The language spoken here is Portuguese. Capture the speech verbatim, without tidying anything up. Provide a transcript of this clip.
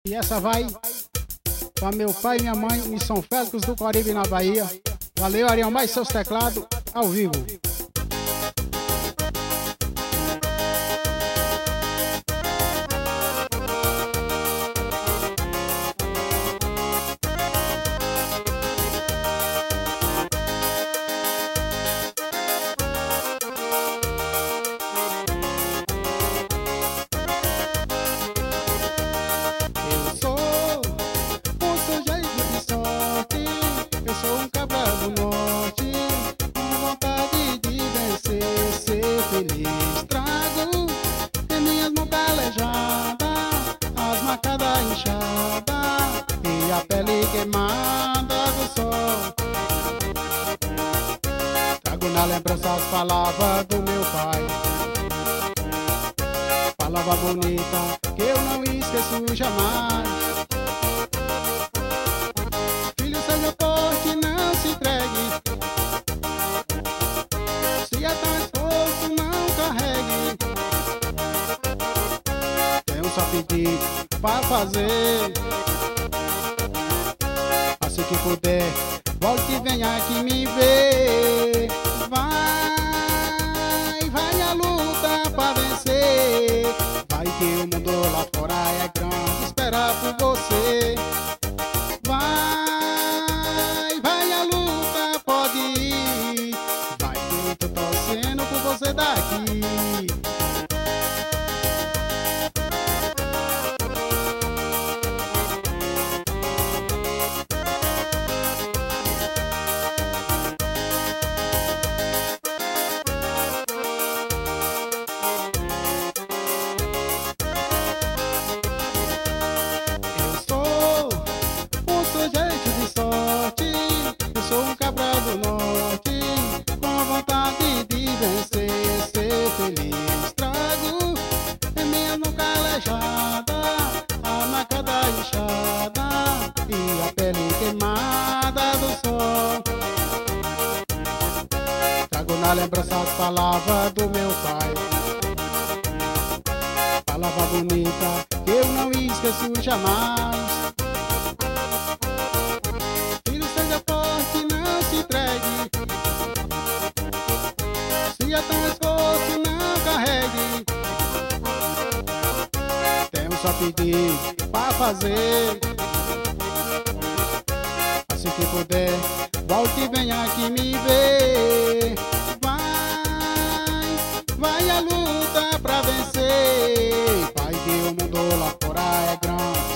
E essa vai para meu pai e minha mãe em São Félix do Caribe, na Bahia. Valeu, Arião, mais seus teclados ao vivo. Trago em minhas mãos calejadas as marcas da enxada e a pele queimada do sol. Trago na lembrança as palavras do meu pai, palavra bonita que eu não esqueço jamais. Filho, seja forte, não se entregue. Se é tão esforço, não carregue. Tenho só pedir pra fazer. Assim que puder, volte e venha aqui me ver. Vai, vai a luta pra vencer. Vai que o mundo lá fora é grande, espera por você. Vai, vai a luta, pode ir. Vai que eu tô torcendo por você daqui. Sou um cabra do norte, com vontade de vencer, ser feliz. Trago em minha mão calejada a marca da enxada e a pele queimada do sol. Trago na lembrança as palavras do meu pai, palavra bonita que eu não esqueço jamais. Se é tão esforço, não carregue. Tenho só pedir pra fazer. Assim que puder, volte e venha aqui me ver. Vai, vai a luta pra vencer. Vai que o mundo lá fora é grande,